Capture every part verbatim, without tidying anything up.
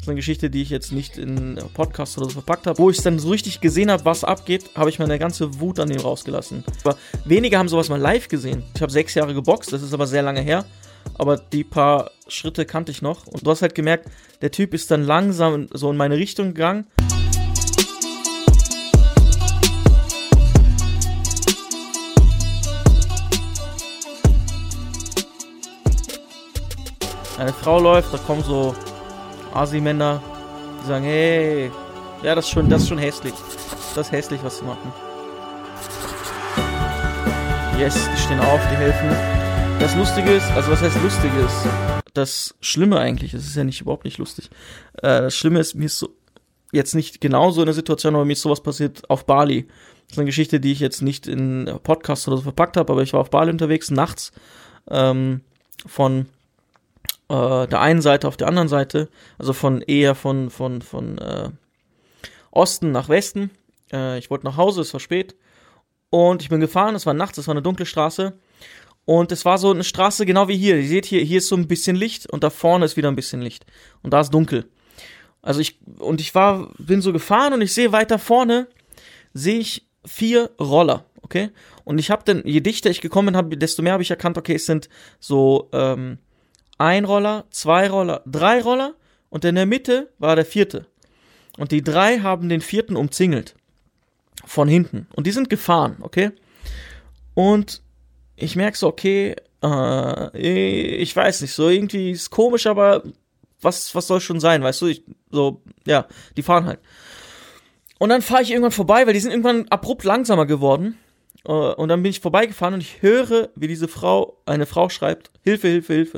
ist eine Geschichte, die ich jetzt nicht in Podcast oder so verpackt habe. Wo ich dann so richtig gesehen habe, was abgeht, habe ich meine ganze Wut an dem rausgelassen. Aber wenige haben sowas mal live gesehen. Ich habe sechs Jahre geboxt, das ist aber sehr lange her. Aber die paar Schritte kannte ich noch. Und du hast halt gemerkt, der Typ ist dann langsam so in meine Richtung gegangen. Eine Frau läuft, da kommen so Asi-Männer, die sagen, hey, ja, das ist schon, das ist schon hässlich. Das ist hässlich, was sie machen. Yes, die stehen auf, die helfen. Das Lustige ist, also was heißt Lustiges? Das Schlimme eigentlich, das ist ja nicht überhaupt nicht lustig. Äh, das Schlimme ist, mir ist so, jetzt nicht genauso in der Situation, aber mir ist sowas passiert auf Bali. Das ist eine Geschichte, die ich jetzt nicht in Podcast oder so verpackt habe, aber ich war auf Bali unterwegs, nachts, ähm, von äh, der einen Seite auf der anderen Seite, also von eher von, von, von, äh, Osten nach Westen. Äh, ich wollte nach Hause, es war spät. Und ich bin gefahren, es war nachts, es war eine dunkle Straße. Und es war so eine Straße genau wie hier. Ihr seht hier, hier ist so ein bisschen Licht und da vorne ist wieder ein bisschen Licht. Und da ist dunkel. Also ich, und ich war, bin so gefahren und ich sehe weiter vorne, sehe ich vier Roller, okay? Und ich habe dann, je dichter ich gekommen bin, hab, desto mehr habe ich erkannt, okay, es sind so ähm, ein Roller, zwei Roller, drei Roller und in der Mitte war der vierte. Und die drei haben den vierten umzingelt. Von hinten. Und die sind gefahren, okay? Und ich merke so, okay, äh, ich weiß nicht, so irgendwie ist komisch, aber was, was soll schon sein, weißt du? Ich, so, ja, die fahren halt. Und dann fahre ich irgendwann vorbei, weil die sind irgendwann abrupt langsamer geworden. Äh, und dann bin ich vorbeigefahren und ich höre, wie diese Frau, eine Frau schreibt, Hilfe, Hilfe, Hilfe.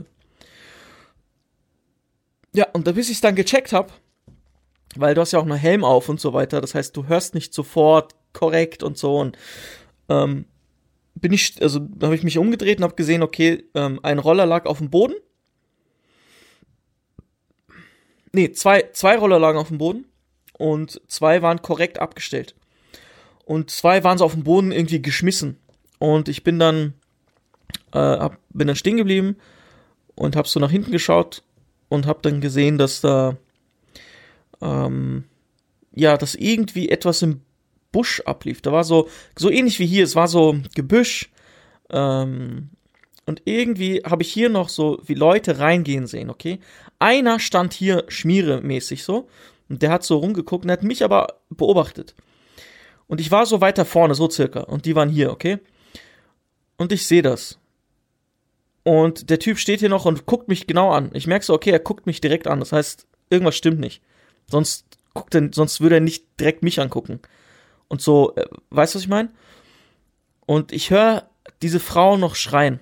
Ja, und da bis ich es dann gecheckt habe, weil du hast ja auch einen Helm auf und so weiter, das heißt, du hörst nicht sofort korrekt und so und ähm, bin ich, also da habe ich mich umgedreht und habe gesehen, okay, ähm, ein Roller lag auf dem Boden. Nee, zwei, zwei Roller lagen auf dem Boden und zwei waren korrekt abgestellt. Und zwei waren so auf dem Boden irgendwie geschmissen. Und ich bin dann, äh, hab, bin dann stehen geblieben und habe so nach hinten geschaut und habe dann gesehen, dass da ähm, ja, dass irgendwie etwas im Busch ablief. Da war so, so ähnlich wie hier, es war so Gebüsch. Ähm, und irgendwie habe ich hier noch so wie Leute reingehen sehen, okay? Einer stand hier schmieremäßig so und der hat so rumgeguckt und hat mich aber beobachtet. Und ich war so weiter vorne, so circa. Und die waren hier, okay? Und ich sehe das. Und der Typ steht hier noch und guckt mich genau an. Ich merke so, okay, er guckt mich direkt an. Das heißt, irgendwas stimmt nicht. Sonst guckt er, sonst würde er nicht direkt mich angucken. Und so, äh, weißt du, was ich meine? Und ich höre diese Frau noch schreien.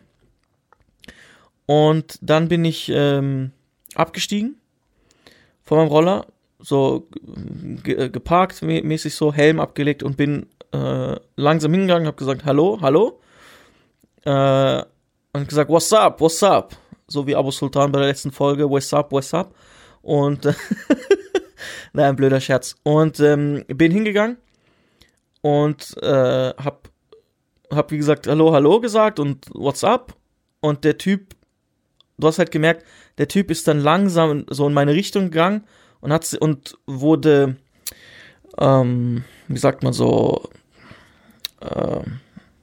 Und dann bin ich ähm, abgestiegen von meinem Roller, so ge- geparkt, mä- mäßig so, Helm abgelegt und bin äh, langsam hingegangen, hab gesagt, hallo, hallo. Äh, und gesagt, what's up, what's up? So wie Abu Sultan bei der letzten Folge, what's up, what's up? Und, nein, ein blöder Scherz. Und ähm, bin hingegangen und äh, hab, hab, wie gesagt, hallo, hallo gesagt und what's up? Und der Typ, du hast halt gemerkt, der Typ ist dann langsam so in meine Richtung gegangen und hat und wurde, ähm, wie sagt man so, ähm,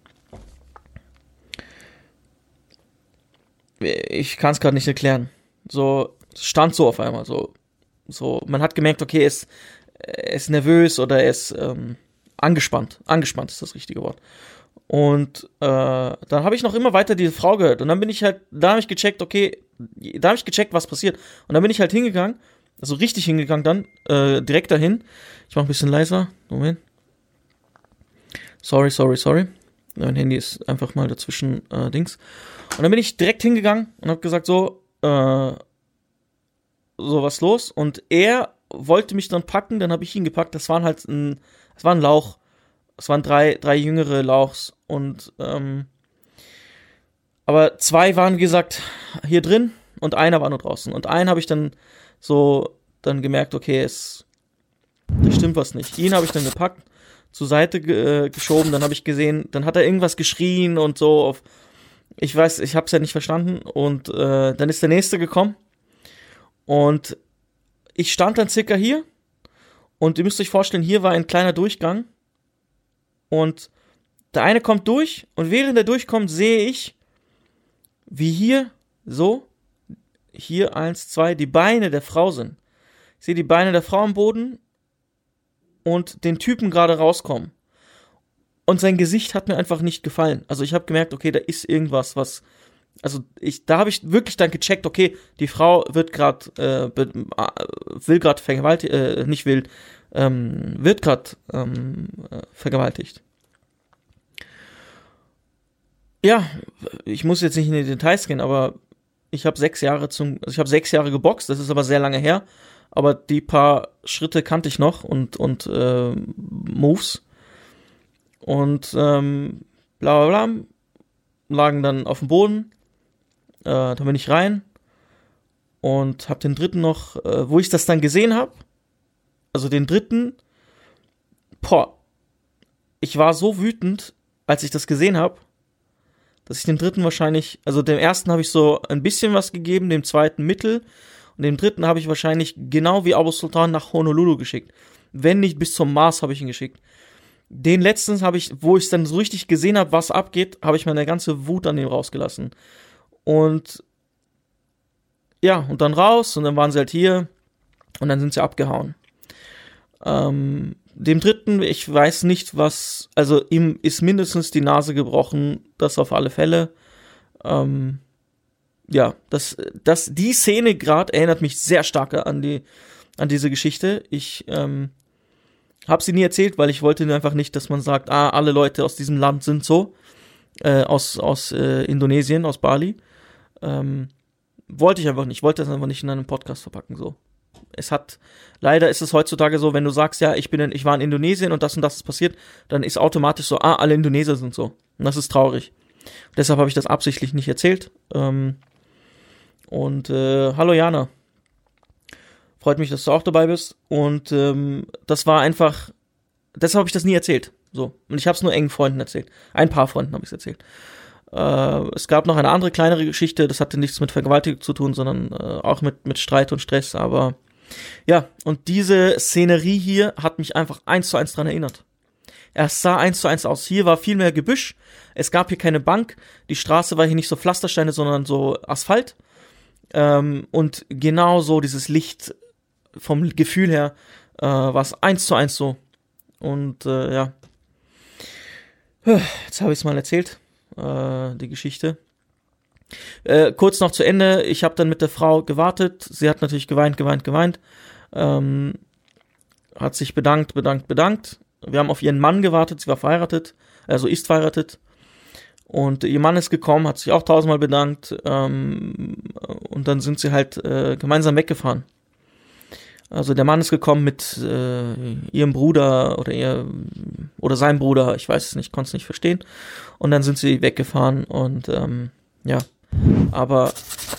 ich kann es gerade nicht erklären. So, stand so auf einmal, so, so, man hat gemerkt, okay, er ist, er ist nervös oder er ist ähm, angespannt. Angespannt ist das richtige Wort. Und äh, dann habe ich noch immer weiter diese Frau gehört. Und dann bin ich halt, da habe ich gecheckt, okay, da habe ich gecheckt, was passiert. Und dann bin ich halt hingegangen, also richtig hingegangen dann, äh, direkt dahin. Ich mache ein bisschen leiser. Moment. Sorry, sorry, sorry. Mein Handy ist einfach mal dazwischen äh, Dings. Und dann bin ich direkt hingegangen und habe gesagt, so, äh, so was los. Und er wollte mich dann packen, dann habe ich ihn gepackt. Das waren halt ein, das war ein Lauch. Es waren drei, drei jüngere Lauchs und ähm, aber zwei waren, wie gesagt, hier drin und einer war nur draußen. Und einen habe ich dann so dann gemerkt, okay, es da stimmt was nicht. Ihn habe ich dann gepackt, zur Seite ge- äh, geschoben, dann habe ich gesehen, dann hat er irgendwas geschrien und so auf, ich weiß, ich habe es ja nicht verstanden und äh, dann ist der nächste gekommen und ich stand dann circa hier und ihr müsst euch vorstellen, hier war ein kleiner Durchgang und der eine kommt durch und während er durchkommt, sehe ich, wie hier so, hier eins, zwei, die Beine der Frau sind. Ich sehe die Beine der Frau am Boden und den Typen gerade rauskommen. Und sein Gesicht hat mir einfach nicht gefallen. Also ich habe gemerkt, okay, da ist irgendwas, was, also ich, da habe ich wirklich dann gecheckt, okay, die Frau wird gerade, äh, will gerade vergewaltigt, äh, nicht will, ähm, wird gerade ähm, vergewaltigt. Ja, ich muss jetzt nicht in die Details gehen, aber ich habe sechs Jahre zum, also ich habe sechs Jahre geboxt, das ist aber sehr lange her, aber die paar Schritte kannte ich noch und und äh, Moves und ähm, bla bla bla, lagen dann auf dem Boden, äh, da bin ich rein und hab den dritten noch, äh, wo ich das dann gesehen habe, also den dritten, boah, ich war so wütend, als ich das gesehen habe, dass ich dem dritten wahrscheinlich, also dem ersten habe ich so ein bisschen was gegeben, dem zweiten mittel und dem dritten habe ich wahrscheinlich genau wie Abu Sultan nach Honolulu geschickt. Wenn nicht bis zum Mars habe ich ihn geschickt. Den letzten habe ich, wo ich dann so richtig gesehen habe, was abgeht, habe ich meine ganze Wut an dem rausgelassen. Und ja, und dann raus und dann waren sie halt hier und dann sind sie abgehauen. Ähm, dem dritten, ich weiß nicht, was, also ihm ist mindestens die Nase gebrochen, das auf alle Fälle. Ähm, ja, das, das, die Szene gerade erinnert mich sehr stark an die, an diese Geschichte. Ich ähm, habe sie nie erzählt, weil ich wollte einfach nicht, dass man sagt, ah, alle Leute aus diesem Land sind so, äh, aus aus äh, Indonesien, aus Bali. Ähm, wollte ich einfach nicht, wollte das einfach nicht in einem Podcast verpacken, so. Es hat, leider ist es heutzutage so, wenn du sagst, ja, ich bin in, ich war in Indonesien und das und das ist passiert, dann ist automatisch so, ah, alle Indonesier sind so. Und das ist traurig. Deshalb habe ich das absichtlich nicht erzählt. Ähm, und äh, hallo Jana. Freut mich, dass du auch dabei bist. Und ähm, das war einfach, deshalb habe ich das nie erzählt. So. Und ich habe es nur engen Freunden erzählt. Ein paar Freunden habe ich es erzählt. Äh, es gab noch eine andere, kleinere Geschichte, das hatte nichts mit Vergewaltigung zu tun, sondern äh, auch mit, mit Streit und Stress, aber ja, und diese Szenerie hier hat mich einfach eins zu eins dran erinnert. Es sah eins zu eins aus. Hier war viel mehr Gebüsch, es gab hier keine Bank, die Straße war hier nicht so Pflastersteine, sondern so Asphalt. Ähm, und genau so dieses Licht vom Gefühl her äh, war es eins zu eins so. Und äh, ja, jetzt habe ich es mal erzählt, äh, die Geschichte. Äh, kurz noch zu Ende, ich habe dann mit der Frau gewartet, sie hat natürlich geweint, geweint, geweint, ähm, hat sich bedankt, bedankt, bedankt. Wir haben auf ihren Mann gewartet, sie war verheiratet, also ist verheiratet. Und ihr Mann ist gekommen, hat sich auch tausendmal bedankt, ähm, und dann sind sie halt äh, gemeinsam weggefahren. Also der Mann ist gekommen mit äh, ihrem Bruder oder ihr oder seinem Bruder, ich weiß es nicht, konnte es nicht verstehen. Und dann sind sie weggefahren und ähm, ja, aber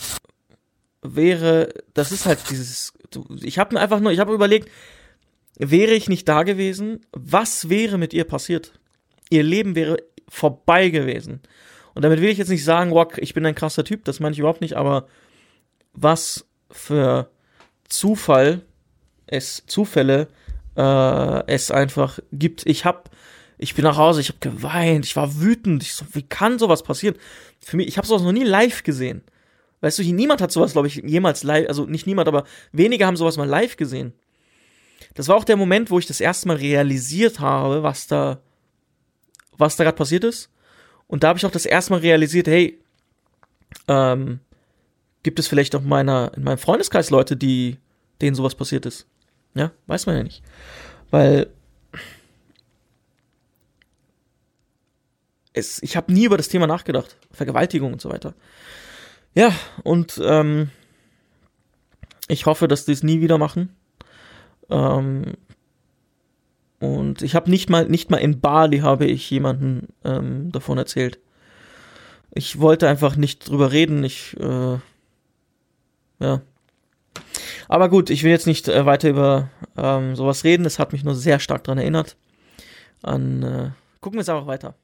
wäre, das ist halt dieses, ich habe mir einfach nur, ich habe überlegt, wäre ich nicht da gewesen, was wäre mit ihr passiert? Ihr Leben wäre vorbei gewesen. Und damit will ich jetzt nicht sagen, wow, ich bin ein krasser Typ, das meine ich überhaupt nicht, aber was für Zufall es Zufälle äh, es einfach gibt. Ich hab, ich bin nach Hause, ich habe geweint, ich war wütend. Ich so, wie kann sowas passieren? Für mich, ich habe sowas noch nie live gesehen. Weißt du, niemand hat sowas, glaube ich, jemals live, also nicht niemand, aber wenige haben sowas mal live gesehen. Das war auch der Moment, wo ich das erste Mal realisiert habe, was da, was da gerade passiert ist. Und da habe ich auch das erste Mal realisiert, hey, ähm, gibt es vielleicht auch in meiner, in meinem Freundeskreis Leute, die, denen sowas passiert ist? Ja, weiß man ja nicht. Weil es, ich habe nie über das Thema nachgedacht. Vergewaltigung und so weiter. Ja, und ähm, ich hoffe, dass die es nie wieder machen. Ähm, und ich habe nicht mal, nicht mal in Bali habe ich jemanden ähm, davon erzählt. Ich wollte einfach nicht drüber reden. Ich, äh, ja. Aber gut, ich will jetzt nicht äh, weiter über ähm, sowas reden. Es hat mich nur sehr stark daran erinnert. An, äh, gucken wir jetzt einfach weiter.